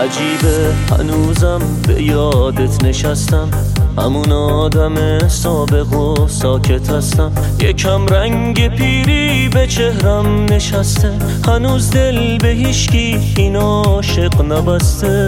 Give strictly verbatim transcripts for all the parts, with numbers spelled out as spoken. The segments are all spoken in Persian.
عجیبه هنوزم به یادت نشستم، همون آدم سابق و ساکت هستم. یکم رنگ پیری به چهرم نشسته، هنوز دل به هیچکی این عاشق نبسته.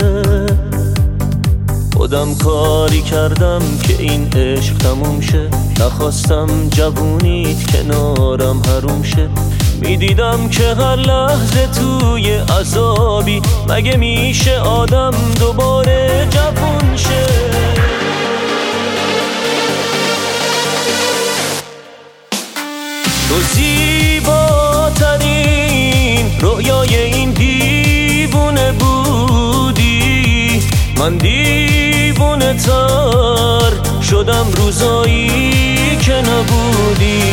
خودم کاری کردم که این عشق تموم شه، نخواستم جوونیت کنارم حروم شه. میدیدم که هر لحظه توی عذابی، مگه میشه آدم دوباره جوون شه؟ تو زیباترین رویای این دیوونه بودی، من دیوونه تر شدم روزایی که نبودی.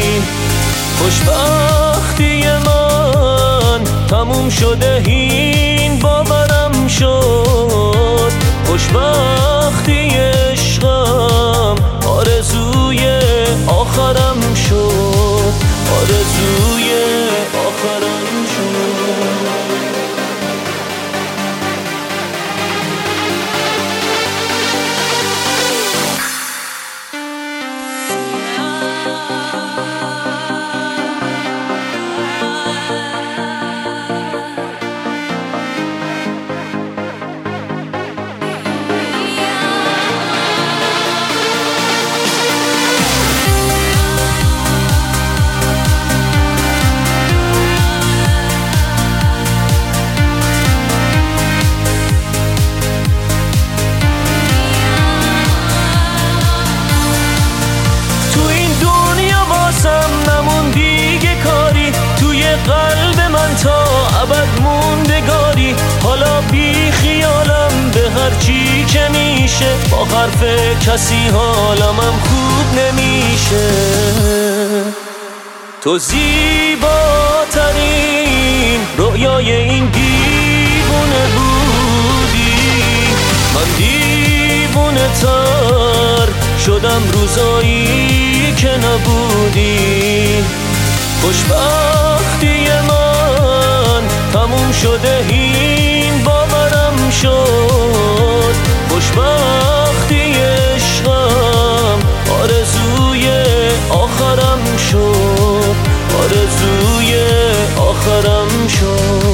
خوشبختی من تموم شده این باورم شد، خوشبختی عشقم آرزوی آخرم شد، آرزوی آخرم شد. قلب من تا ابد موندگاری، حالا بی خیالم به هر چی که میشه، با حرف کسی حالمم خوب نمیشه. تو زیباترین رویای این دیوونه بودی، من دیوونه تر شدم روزایی که نبودی. خوشبختی من تموم شده این باورم شد، خوشبختی عشقم آرزوی آخرم شد، آرزوی آخرم شد.